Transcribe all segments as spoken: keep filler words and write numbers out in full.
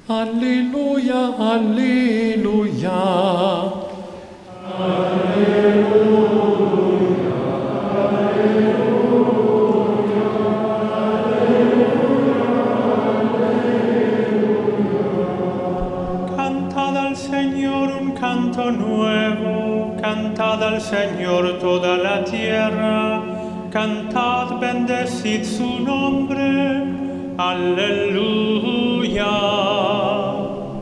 Alleluja, Alleluja. Cantad al Señor un canto nuevo, cantad al Señor toda la tierra, cantad, bendecid su nombre, Aleluya.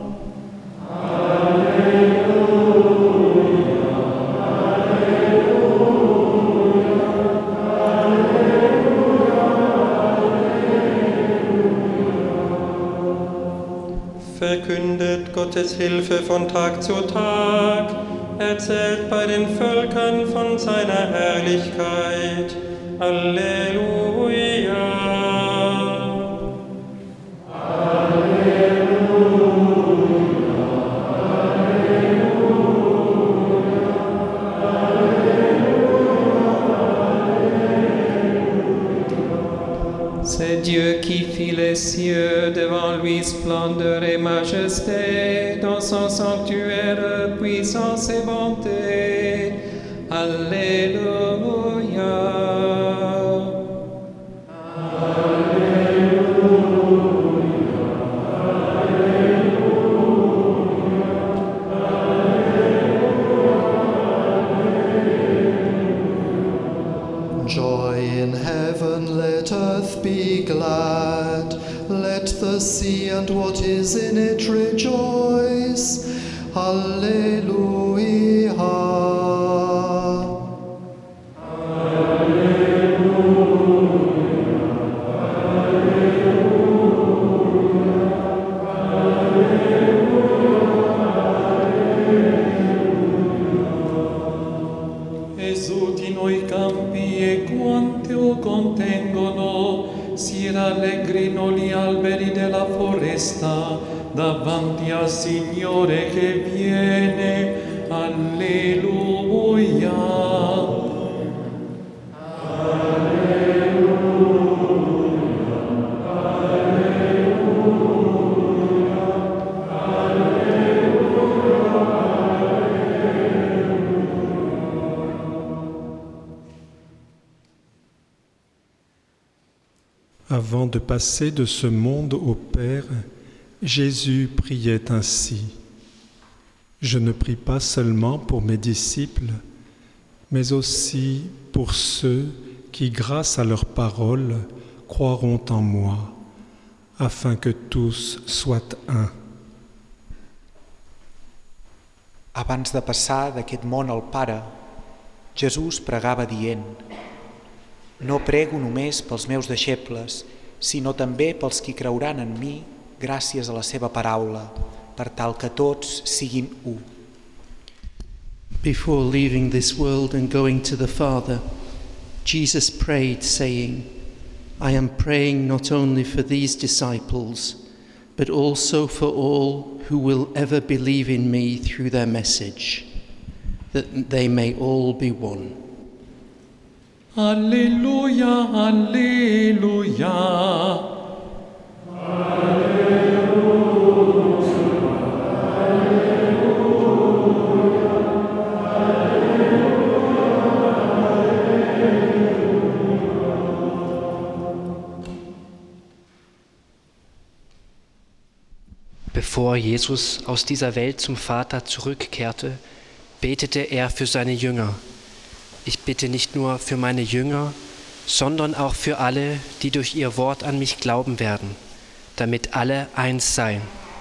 Verkündet Gottes Hilfe von Tag zu Tag, erzählt bei den Völkern von seiner Herrlichkeit. Alleluja. C'est Dieu qui fit les cieux devant lui, splendeur et majesté, dans son sanctuaire, puissance et bonté. Alléluia. Joy in heaven, let earth be glad, let the sea and what is in it rejoice. Alleluia. Esulti noi campi e quante o contengono, si rallegrino gli alberi della foresta, davanti al Signore che viene. Alleluia. Avant de passer de ce monde au Père, Jésus priait ainsi. Je ne prie pas seulement pour mes disciples, mais aussi pour ceux qui, grâce à leur parole, croiront en moi, afin que tous soient un. Abans de passar d'aquest món al Pare, Jesús pregava dient: No prego només pels meus deixebles, sinó també pels qui creuran en mi gràcies a la seva paraula, per tal que tots siguin u. Before leaving this world and going to the Father, Jesus prayed, saying, I am praying not only for these disciples, but also for all who will ever believe in me through their message, that they may all be one. Alleluia, Alleluia. Bevor Jesus aus dieser Welt zum Vater zurückkehrte, betete er für seine Jünger. Ich bitte nicht nur für meine Jünger, sondern auch für alle, die durch ihr Wort an mich glauben werden, damit alle eins seien.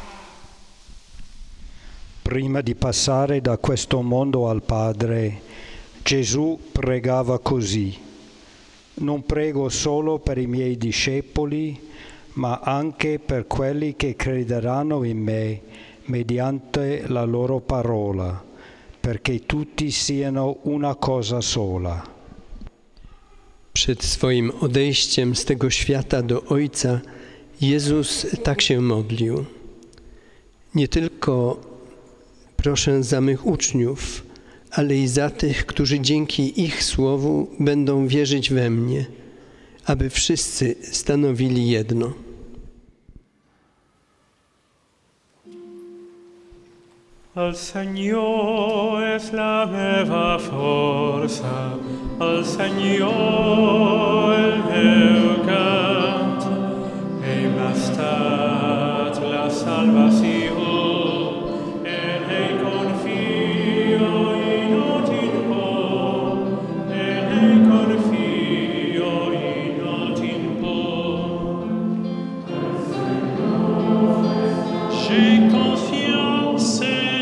Prima di passare da questo mondo al Padre, Gesù pregava così: Non prego solo per i miei discepoli, ma anche per quelli che crederanno in me mediante la loro parola, perché tutti siano una cosa sola. Przed swoim odejściem z tego świata do Ojca Jezus tak się modlił. Nie tylko proszę za mych uczniów, ale i za tych, którzy dzięki ich słowu będą wierzyć we mnie, aby wszyscy stanowili jedno. Al Señor es la meva forza, al Señor el meu cant, e bastat la salvación, en ei confio y no timpo, en ei confio y no timpo. J'ai confiance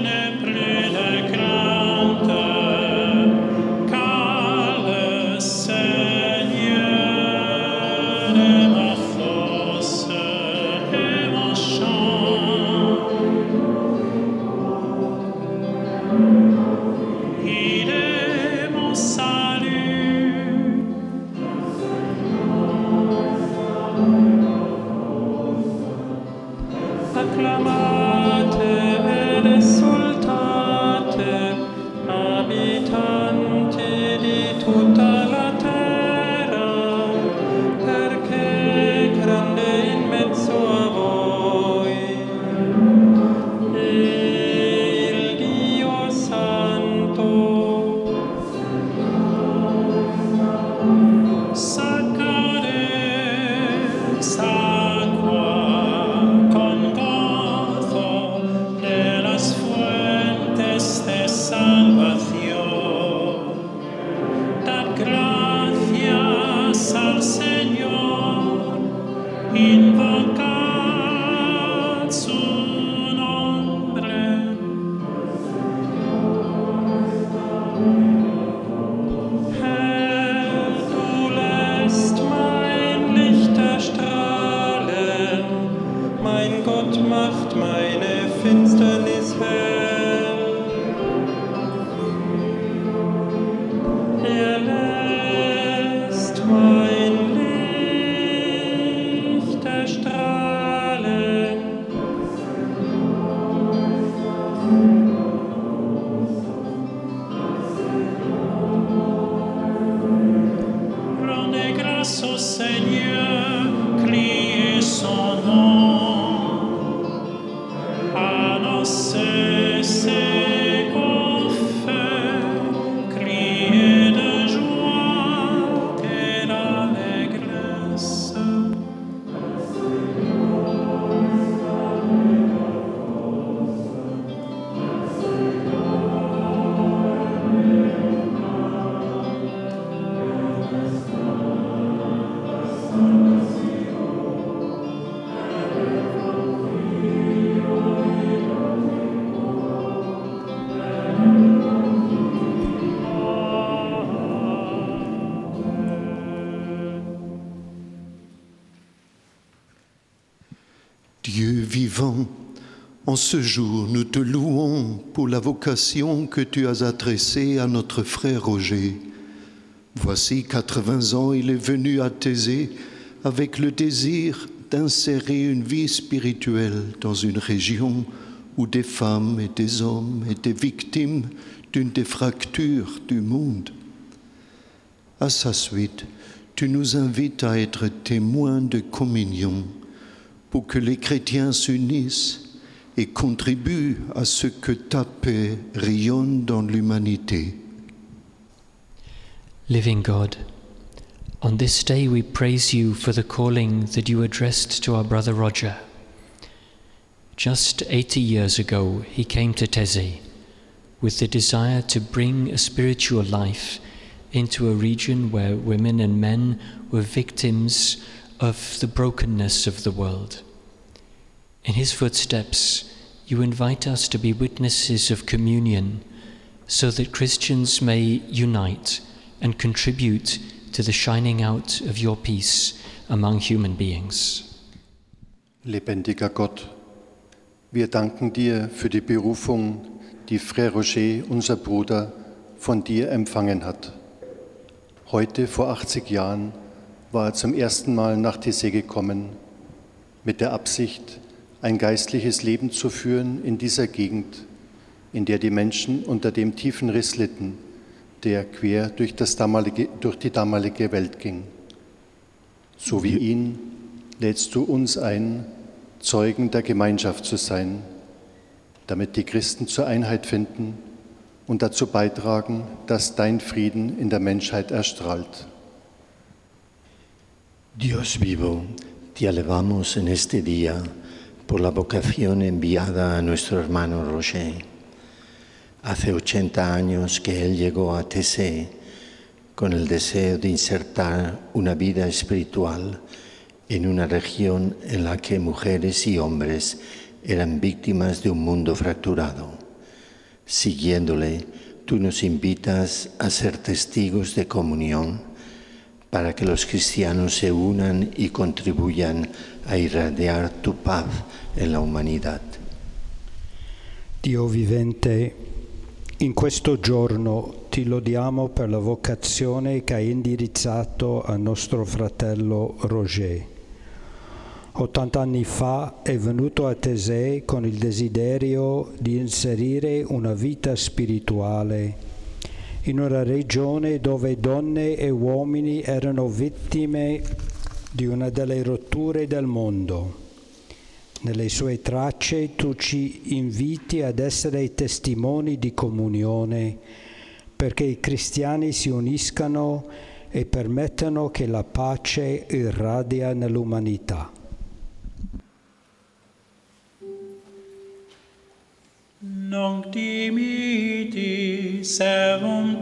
Dieu vivant, en ce jour, nous te louons pour la vocation que tu as adressée à notre frère Roger. Voici quatre-vingts ans, il est venu à Thésée avec le désir d'insérer une vie spirituelle dans une région où des femmes et des hommes étaient victimes d'une des fractures du monde. À sa suite, tu nous invites à être témoins de communion pour que les chrétiens s'unissent et contribuent à ce que ta paix rayonne dans l'humanité. Living God, on this day we praise you for the calling that you addressed to our brother Roger. Just eighty years ago, he came to Thésée with the desire to bring a spiritual life into a region where women and men were victims of the brokenness of the world. In his footsteps, you invite us to be witnesses of communion so that Christians may unite and contribute to the shining out of your peace among human beings. Lebendiger Gott, wir danken dir für die Berufung, die Frère Roger, unser Bruder, von dir empfangen hat. Heute, vor achtzig Jahren, war er zum ersten Mal nach Thésée gekommen, mit der Absicht, ein geistliches Leben zu führen in dieser Gegend, in der die Menschen unter dem tiefen Riss litten, der quer durch, das damalige, durch die damalige Welt ging. So wie ihn lädst du uns ein, Zeugen der Gemeinschaft zu sein. damit die Christen zur Einheit finden und dazu beitragen, dass dein Frieden in der Menschheit erstrahlt. Dios vivo, te alabamos en este día por la vocación enviada a nuestro hermano Roger. Hace ochenta años que él llegó a Taizé con el deseo de insertar una vida espiritual en una región en la que mujeres y hombres eran víctimas de un mundo fracturado. Siguiéndole, tú nos invitas a ser testigos de comunión para que los cristianos se unan y contribuyan a irradiar tu paz en la humanidad. Dio vivente, in questo giorno ti lodiamo per la vocazione che hai indirizzato a nostro fratello Roger. ottanta anni fa è venuto a Taizé con il desiderio di inserire una vita spirituale in una regione dove donne e uomini erano vittime di una delle rotture del mondo. Nelle sue tracce tu ci inviti ad essere testimoni di comunione perché i cristiani si uniscano e permettano che la pace irradia nell'umanità. Nunc dimiti servum